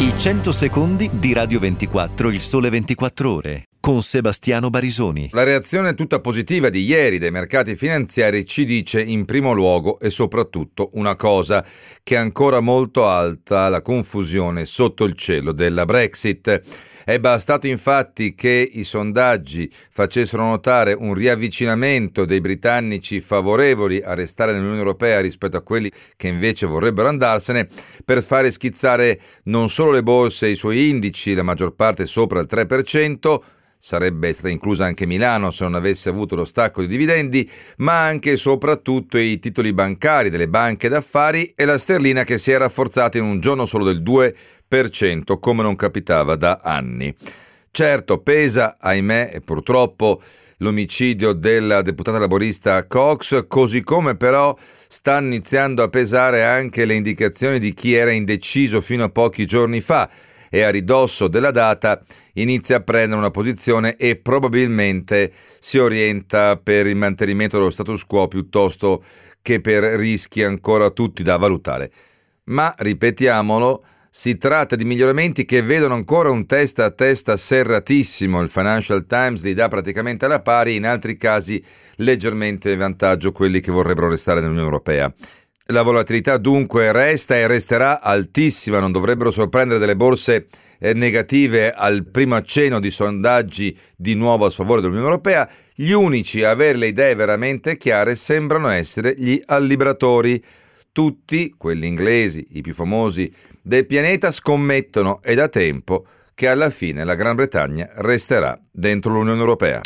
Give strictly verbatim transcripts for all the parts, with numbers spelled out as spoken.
I cento secondi di Radio ventiquattro, il sole ventiquattro ore, con Sebastiano Barisoni. La reazione tutta positiva di ieri dei mercati finanziari ci dice in primo luogo e soprattutto una cosa, che è ancora molto alta la confusione sotto il cielo della Brexit. È bastato infatti che i sondaggi facessero notare un riavvicinamento dei britannici favorevoli a restare nell'Unione Europea rispetto a quelli che invece vorrebbero andarsene, per fare schizzare non solo le borse e i suoi indici, la maggior parte sopra il tre per cento, sarebbe stata inclusa anche Milano se non avesse avuto lo stacco di dividendi, ma anche e soprattutto i titoli bancari delle banche d'affari e la sterlina, che si è rafforzata in un giorno solo del due per cento, come non capitava da anni. Certo, pesa, ahimè e purtroppo, l'omicidio della deputata laborista Cox, così come però stanno iniziando a pesare anche le indicazioni di chi era indeciso fino a pochi giorni fa e a ridosso della data inizia a prendere una posizione e probabilmente si orienta per il mantenimento dello status quo piuttosto che per rischi ancora tutti da valutare. Ma, ripetiamolo, si tratta di miglioramenti che vedono ancora un testa a testa serratissimo. Il Financial Times li dà praticamente alla pari, in altri casi leggermente in vantaggio quelli che vorrebbero restare nell'Unione Europea. La volatilità dunque resta e resterà altissima, non dovrebbero sorprendere delle borse negative al primo accenno di sondaggi di nuovo a sfavore dell'Unione Europea. Gli unici a avere le idee veramente chiare sembrano essere gli alliberatori. Tutti, quelli inglesi, i più famosi del pianeta, scommettono, e da tempo, che alla fine la Gran Bretagna resterà dentro l'Unione Europea.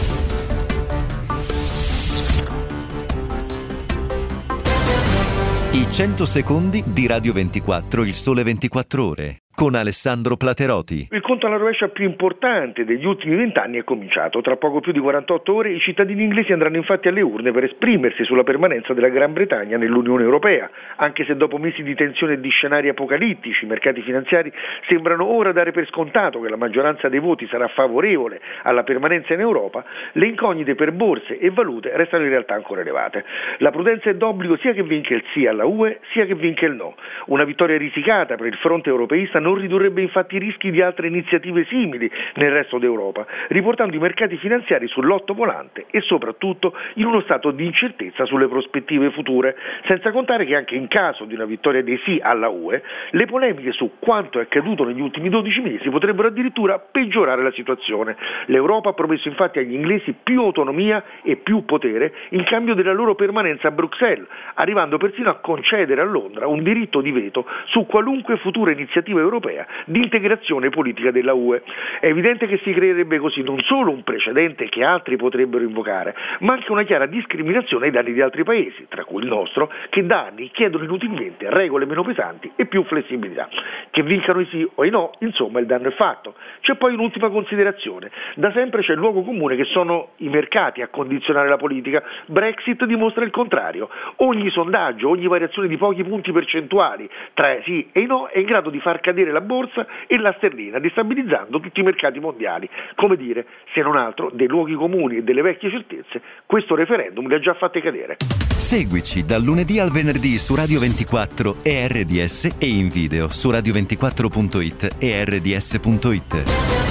I cento secondi di Radio ventiquattro, il sole ventiquattro ore, con Alessandro Plateroti. Il conto alla rovescia più importante degli ultimi vent'anni è cominciato. Tra poco più di quarantotto ore i cittadini inglesi andranno infatti alle urne per esprimersi sulla permanenza della Gran Bretagna nell'Unione Europea, anche se dopo mesi di tensione e di scenari apocalittici i mercati finanziari sembrano ora dare per scontato che la maggioranza dei voti sarà favorevole alla permanenza in Europa. Le incognite per borse e valute restano in realtà ancora elevate. La prudenza è d'obbligo sia che vinca il sì alla U E sia che vinca il no. Una vittoria risicata per il fronte europeista non ridurrebbe infatti i rischi di altre iniziative simili nel resto d'Europa, riportando i mercati finanziari sull'otto volante e soprattutto in uno stato di incertezza sulle prospettive future, senza contare che anche in caso di una vittoria dei sì alla U E, le polemiche su quanto è accaduto negli ultimi dodici mesi potrebbero addirittura peggiorare la situazione. L'Europa ha promesso infatti agli inglesi più autonomia e più potere in cambio della loro permanenza a Bruxelles, arrivando persino a concedere a Londra un diritto di veto su qualunque futura iniziativa europea di integrazione politica della U E. È evidente che si creerebbe così non solo un precedente che altri potrebbero invocare, ma anche una chiara discriminazione ai danni di altri paesi, tra cui il nostro, che da anni chiedono inutilmente regole meno pesanti e più flessibilità. Che vincano i sì o i no, insomma il danno è fatto. C'è poi un'ultima considerazione. Da sempre c'è il luogo comune che sono i mercati a condizionare la politica. Brexit dimostra il contrario. Ogni sondaggio, ogni variazione di pochi punti percentuali tra i sì e i no è in grado di far cadere la borsa e la sterlina, destabilizzando tutti i mercati mondiali. Come dire, se non altro, dei luoghi comuni e delle vecchie certezze, questo referendum le ha già fatte cadere. Seguici dal lunedì al venerdì su Radio ventiquattro e R D S e in video su radio ventiquattro punto it e R D S punto it.